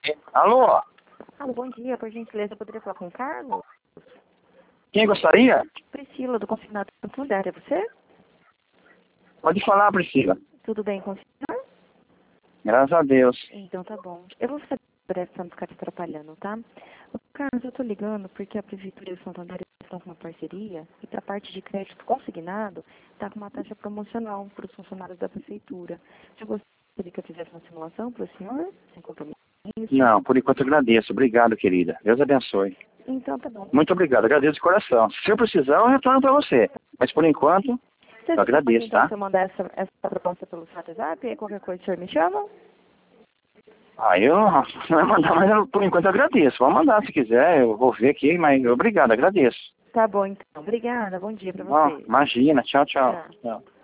Alô? Alô, bom dia. Por gentileza, eu poderia falar com o Carlos? Quem gostaria? Priscila, do Confinado Fundário. É você? Pode falar, Priscila. Tudo bem com o senhor? Graças a Deus. Então tá bom. Eu vou fazer breve para não ficar te atrapalhando, tá? Ô, Carlos, eu tô ligando porque a Prefeitura de Santo André estão com uma parceria e para a parte de crédito consignado tá com uma taxa promocional para os funcionários da Prefeitura. Eu gostaria que eu fizesse uma simulação para o senhor, sem compromisso. Não, por enquanto eu agradeço. Obrigado, querida. Deus abençoe. Então tá bom. Muito obrigado. Agradeço de coração. Se eu precisar, eu retorno para você. Mas por enquanto, Você eu agradeço, então, tá? se eu mandar essa proposta pelo WhatsApp, aí qualquer coisa o senhor me chama? Eu não vai mandar, mas por enquanto eu agradeço. Vamos mandar se quiser. Eu vou ver aqui, mas obrigado, agradeço. Tá bom, então. Obrigada. Bom dia pra Bom, você. imagina. Tchau, tchau. Tchau. Tchau.